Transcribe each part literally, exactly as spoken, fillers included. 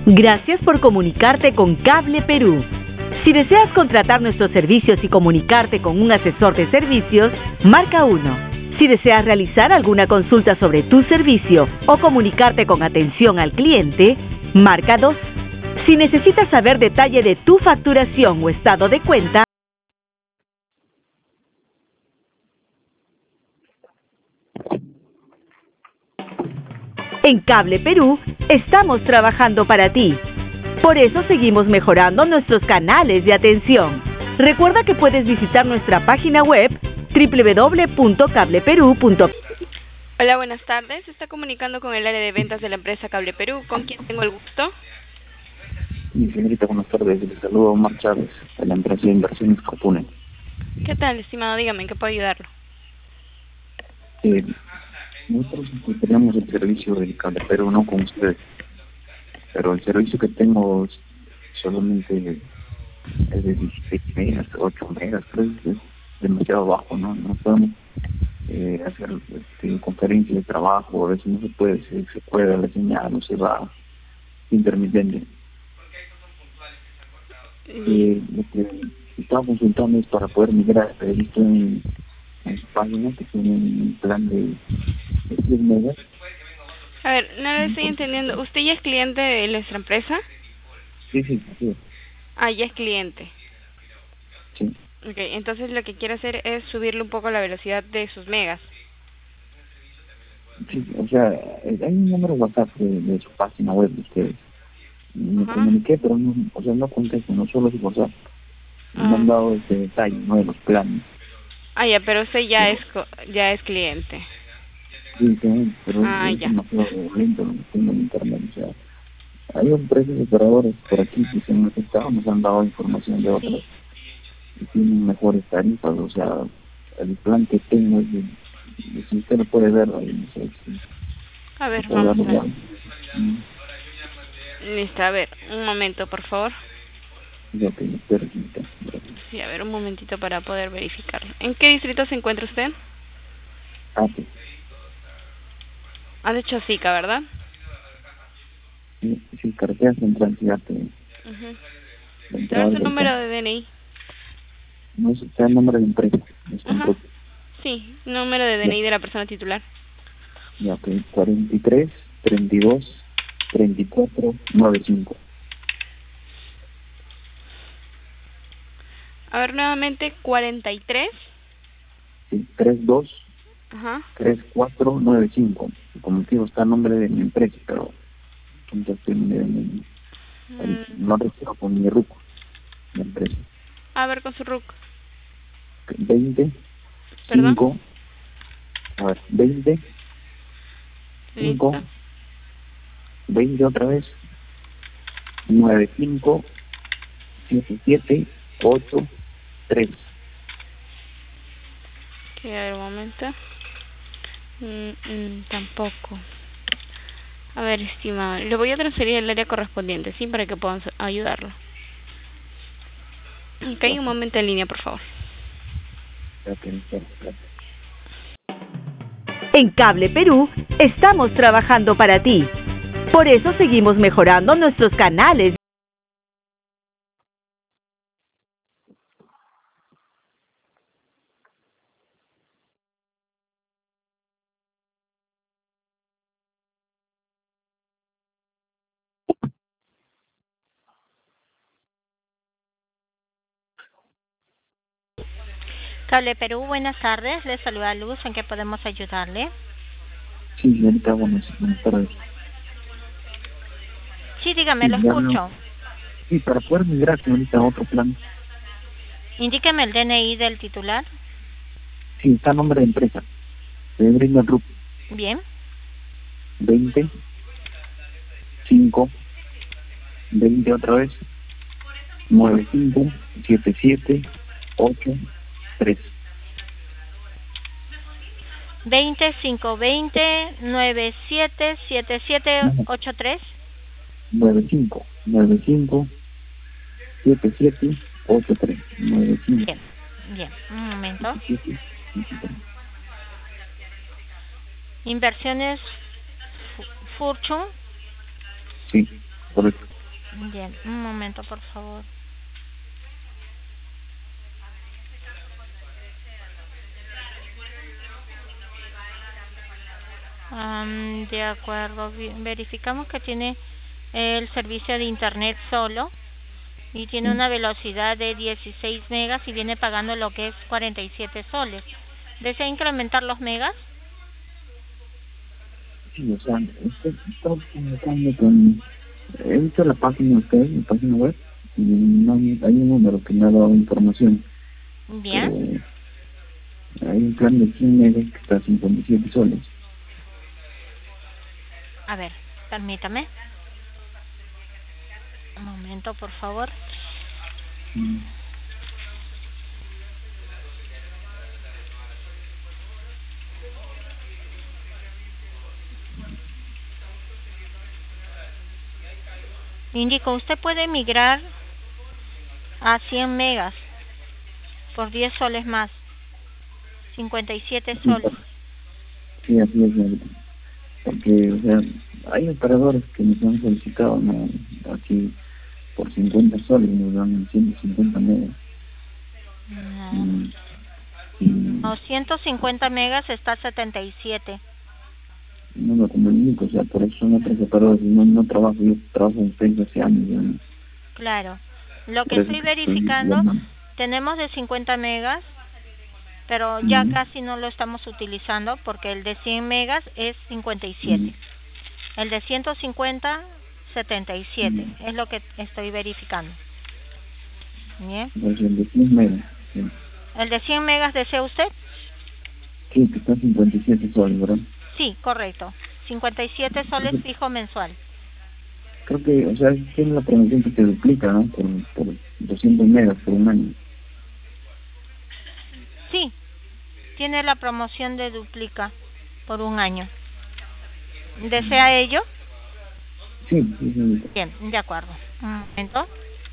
Gracias por comunicarte con Cable Perú. Si deseas contratar nuestros servicios y comunicarte con un asesor de servicios, marca uno. Si deseas realizar alguna consulta sobre tu servicio o comunicarte con atención al cliente, marca dos. Si necesitas saber detalle de tu facturación o estado de cuenta, en Cable Perú estamos trabajando para ti. Por eso seguimos mejorando nuestros canales de atención. Recuerda que puedes visitar nuestra página web doble u doble u doble u punto cable perú punto com. Hola, buenas tardes. Se está comunicando con el área de ventas de la empresa Cable Perú. ¿Con quién tengo el gusto? Sí, señorita, buenas tardes. Les saludo a Omar Chávez, de la empresa de inversiones Copune. ¿Qué tal, estimado? Dígame, ¿en qué puedo ayudarlo? Eh, nosotros este, tenemos el servicio del Cable Perú, no con ustedes, pero el servicio que tengo es solamente es de dieciséis megas, ocho megas, creo que es demasiado bajo, ¿no? No podemos eh, hacer este, conferencias de trabajo, a veces no se puede, se, se cuelga la señal, no se va intermitente. Eh, lo que estaba consultando es para poder migrar. He visto en, en su página que tienen un plan de diez megas. A ver, no lo estoy entendiendo. ¿Usted ya es cliente de nuestra empresa? Sí, sí, sí. Ah, ya es cliente. Sí. Ok, entonces lo que quiere hacer es subirle un poco la velocidad de sus megas. Sí, o sea, hay un número WhatsApp de, de su página web de ustedes. Me Ajá. comuniqué, pero no, o sea, no contesto, no solo su WhatsApp. Me Ah. han dado ese detalle, ¿no? De los planes. Ah, ya, pero usted ya Pero, es co- ya es cliente. sí, sí, pero Ah, es ya. demasiado lento lo que tengo en internet, o sea. Hay empresas operadores por aquí que se han afectado, nos han dado información de otras Sí. y tienen mejores tarifas, o sea, el plan que tengo es de, de- si usted lo puede ver, ahí, no sé si A se ver, puede vamos dar a ver. igual. Mm, Listo, a ver, un momento, por favor. ya que me permita. Gracias. Sí, a ver, un momentito para poder verificarlo. ¿En qué distrito se encuentra usted? Ah, sí, Ha dicho Sica, ¿verdad? sí, sí, carretera central, fíjate, Mhm. la ¿Te entrada su del número volcán. de D N I? No es está el nombre de empresa, es con Ajá. propio. Sí, número de Ya, D N I de la persona titular. ya, ok, cuarenta y tres, treinta y dos, treinta y cuatro, noventa y cinco. A ver, nuevamente, cuarenta y tres. Sí, treinta y dos, Ajá. tres cuatro nueve cinco. Como digo, está el nombre de mi empresa, pero entonces estoy en el- el- Mm, no refiero con mi RUC, mi empresa. a ver, con su R U C. veinte, ¿Perdón? cinco, a ver, veinte, cinco, Listo. veinte otra vez, nueve cinco, siete siete, ocho, tres. Ok, a ver, un momento. Mm, mm, tampoco. A ver, estimado, le voy a transferir el área correspondiente, ¿sí? Para que puedan s- ayudarlo. Ok, un Gracias, momento en línea, por favor. gracias, gracias. en Cable Perú estamos trabajando para ti. Por eso seguimos mejorando nuestros canales. Cable Perú, buenas tardes. Les saluda Luz. ¿En qué podemos ayudarle? Sí, señorita, buenas, buenas tardes. Sí, dígame, lo Sí, ya veo. escucho. Sí, para poder migrar, señorita, a otro plan. Indíqueme el D N I del titular. Sí, está el nombre de empresa. Se brinda el RUC Bien. veinte, cinco, veinte otra vez, nueve cinco, siete siete, ocho, tres. veinte cinco veinte nueve siete siete siete No, ocho tres. nueve cinco, nueve cinco, siete siete, ocho tres. nueve cinco, Bien, bien. Un momento. siete siete, ocho tres. Inversiones Fu- Fortune. Sí, correcto. Bien, un momento, por favor. Um, de acuerdo, verificamos que tiene el servicio de internet solo y tiene una velocidad de dieciséis megas y viene pagando lo que es cuarenta y siete soles. ¿Desea incrementar los megas? Sí, o sea, usted está comunicando con... He visto la página de ustedes, la página web, y no hay, hay un número que me ha dado información. Bien. Eh, hay un plan de cien megas que está a cincuenta y siete soles. A ver, permítame. Un momento, por favor. Mm. Indico, usted puede migrar a cien megas por diez soles más. cincuenta y siete soles. Sí, así es, señorita. Porque, o sea, hay operadores que nos han solicitado, ¿no? Aquí por cincuenta soles nos dan ciento cincuenta megas. No. Y, y No, ciento cincuenta megas está a setenta y siete. no lo comunico, o sea, por eso son otros operadores. No, no trabajo, yo trabajo en Facebook hace años ya, ¿no? Claro. Lo que Por estoy eso estoy verificando, llamando. tenemos de cincuenta megas, pero ya Ujú. casi no lo estamos utilizando porque el de cien megas es cincuenta y siete. Ujú. El de ciento cincuenta, setenta y siete. Ujú. Es lo que estoy verificando. Bien. Pues el de cien megas, sí. ¿El de cien megas desea usted? Sí, que está a cincuenta y siete soles, ¿verdad? Sí, correcto. cincuenta y siete soles fijo mensual. Creo que, o sea, tiene la promoción que te duplica, ¿no? Por, por doscientos megas por un año. Sí, tiene la promoción de duplica por un año. ¿Desea ello? Sí, sí, sí. Bien, de acuerdo. Un momento.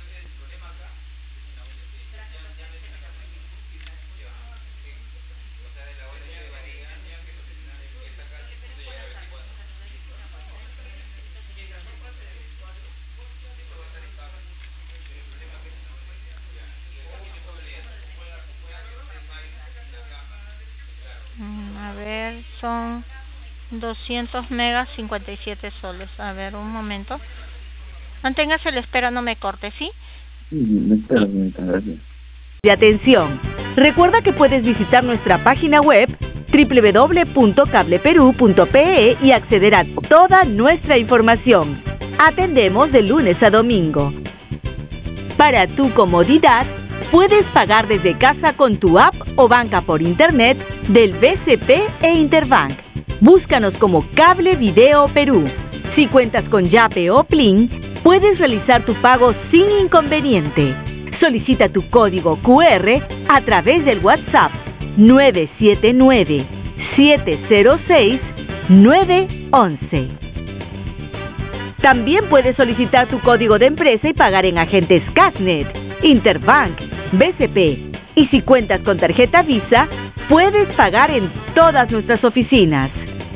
A ver, son doscientos megas, cincuenta y siete soles. A ver, un momento. Manténgase a la espera, no me corte, ¿sí? Sí, me espero, señorita, gracias. De atención. Recuerda que puedes visitar nuestra página web doble u doble u doble u punto cable perú punto pe y acceder a toda nuestra información. Atendemos de lunes a domingo. Para tu comodidad, puedes pagar desde casa con tu app o banca por internet del B C P e Interbank. Búscanos como Cable Video Perú. Si cuentas con Yape o Plin, puedes realizar tu pago sin inconveniente. Solicita tu código cu erre a través del WhatsApp nueve siete nueve, siete cero seis, nueve uno uno. También puedes solicitar tu código de empresa y pagar en agentes Casnet, Interbank, B C P. Y si cuentas con tarjeta Visa, puedes pagar en todas nuestras oficinas.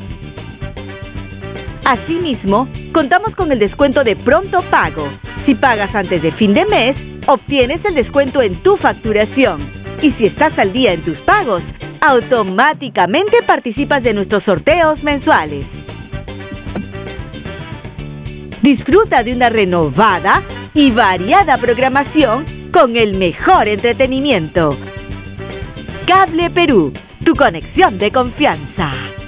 Asimismo, contamos con el descuento de pronto pago. Si pagas antes de fin de mes, obtienes el descuento en tu facturación. Y si estás al día en tus pagos, automáticamente participas de nuestros sorteos mensuales. Disfruta de una renovada y variada programación con el mejor entretenimiento. Cable Perú, tu conexión de confianza.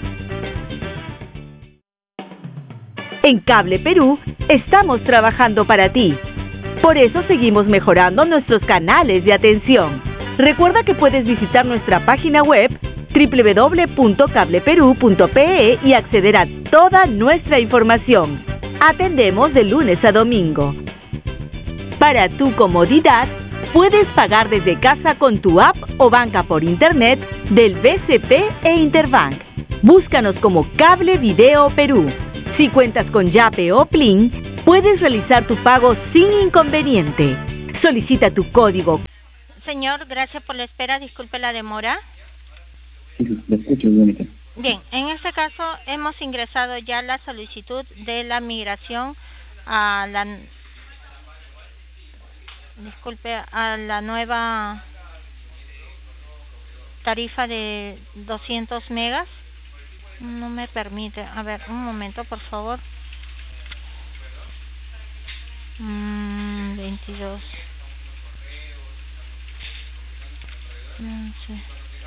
En Cable Perú estamos trabajando para ti. Por eso seguimos mejorando nuestros canales de atención. Recuerda que puedes visitar nuestra página web doble u doble u doble u punto cable perú punto pe y acceder a toda nuestra información. Atendemos de lunes a domingo. Para tu comodidad, puedes pagar desde casa con tu app o banca por internet del B C P e Interbank. Búscanos como Cable Video Perú. Si cuentas con Yape o Plin, puedes realizar tu pago sin inconveniente. Solicita tu código. Señor, gracias por la espera. Disculpe la demora. Sí, sí, lo escucho, Mónica. Bien, en este caso hemos ingresado ya la solicitud de la migración a la disculpe, a la nueva tarifa de doscientos megas. No me permite. A ver, un momento, por favor. Mm, veintidós. No sé.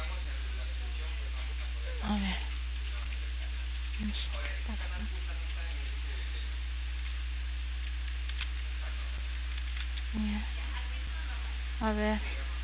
A ver. No sé qué pasa. A ver.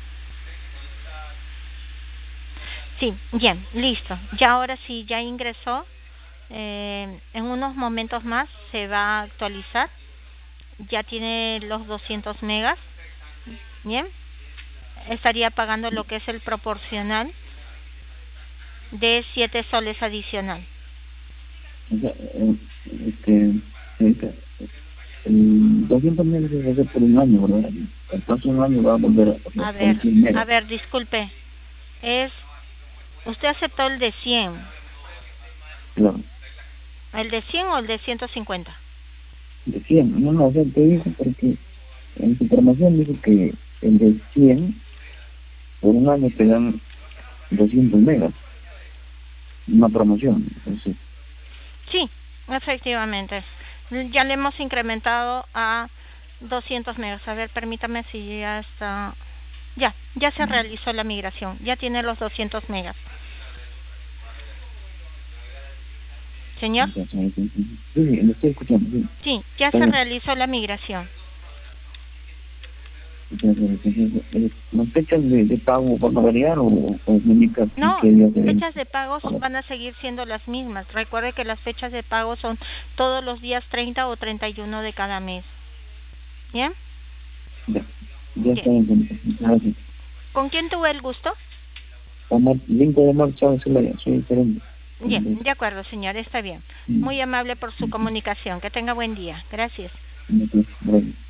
Sí, bien, listo. Ya ahora sí, ya ingresó. Eh, en unos momentos más se va a actualizar. Ya tiene los doscientos megas. Bien. Estaría pagando lo que es el proporcional de siete soles adicional. O sea, eh, este, señorita, el doscientos megas se va a hacer por un año, ¿verdad? El próximo año va a volver a, o sea, A ver, cien megas. a ver, disculpe. Es, usted aceptó el de cien. Claro. ¿El de cien o el de ciento cincuenta? De cien, no, no, o sea, te dijo porque en su promoción dijo que el de cien por un año te dan doscientos megas, una promoción, entonces. Sí, efectivamente. Ya le hemos incrementado a doscientos megas. A ver, permítame si ya está. Ya, ya se realizó la migración. Ya tiene los doscientos megas. ¿Señor? Sí, sí, sí, sí, lo estoy escuchando, sí. Sí, ya Está se bien. realizó la migración. Entonces, entonces, ¿las fechas de, de pago van a variar o, o indica No, qué día se fechas de pagos pagar? van a seguir siendo las mismas. Recuerde que las fechas de pago son todos los días treinta o treinta y uno de cada mes. ¿Bien? Ya, ya está Bien. bien, gracias. ¿Con quién tuve el gusto? Omar, cinco de marzo, soy diferente. Bien, de acuerdo, señor, está bien. Muy amable por su comunicación. Que tenga buen día. Gracias. Gracias.